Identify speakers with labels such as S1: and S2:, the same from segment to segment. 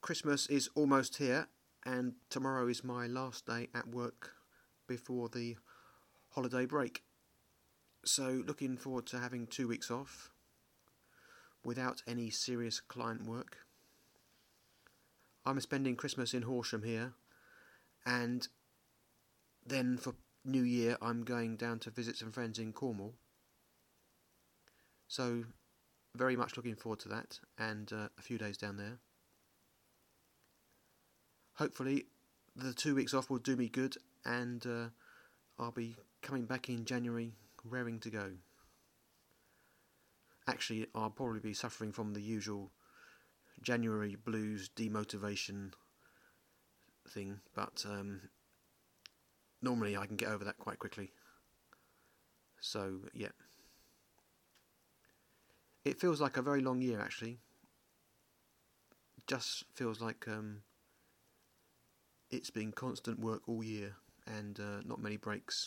S1: Christmas is almost here, and tomorrow is my last day at work before the holiday break. So looking forward to having 2 weeks off without any serious client work. I'm spending Christmas in Horsham here, and then for New Year I'm going down to visit some friends in Cornwall. So very much looking forward to that, and a few days down there. Hopefully the 2 weeks off will do me good, and I'll be coming back in January raring to go. Actually, I'll probably be suffering from the usual January blues, demotivation thing, but normally I can get over that quite quickly. So, yeah. It feels like a very long year, actually. It just feels like it's been constant work all year, and not many breaks.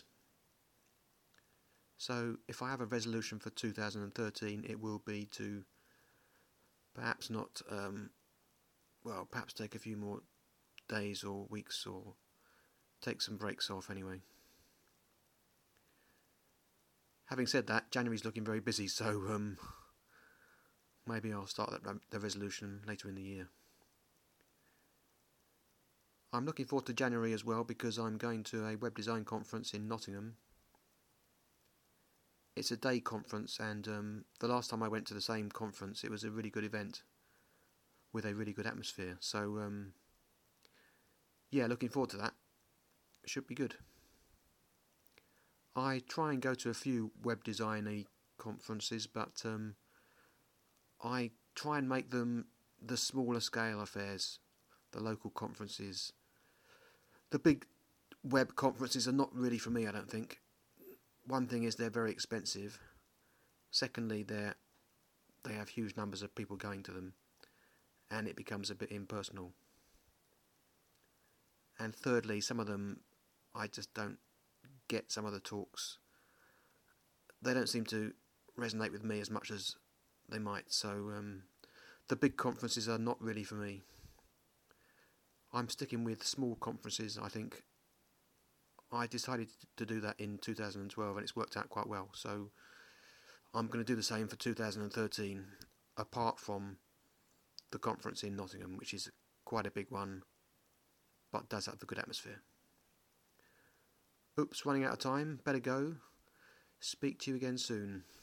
S1: So if I have a resolution for 2013, it will be to perhaps not, perhaps take a few more days or weeks, or take some breaks off anyway. Having said that, January's looking very busy, so maybe I'll start the resolution later in the year. I'm looking forward to January as well, because I'm going to a web design conference in Nottingham. It's a day conference, and the last time I went to the same conference, it was a really good event with a really good atmosphere. So, yeah, looking forward to that. It should be good. I try and go to a few web design-y conferences, but I try and make them the smaller scale affairs, the local conferences. The big web conferences are not really for me, I don't think. One thing is they're very expensive. Secondly, they have huge numbers of people going to them, and it becomes a bit impersonal. And thirdly, some of them, I just don't get some of the talks. They don't seem to resonate with me as much as they might, so the big conferences are not really for me. I'm sticking with small conferences, I think. I decided to do that in 2012, and it's worked out quite well, so I'm going to do the same for 2013, apart from the conference in Nottingham, which is quite a big one, but does have a good atmosphere. Oops, running out of time, better go. Speak to you again soon.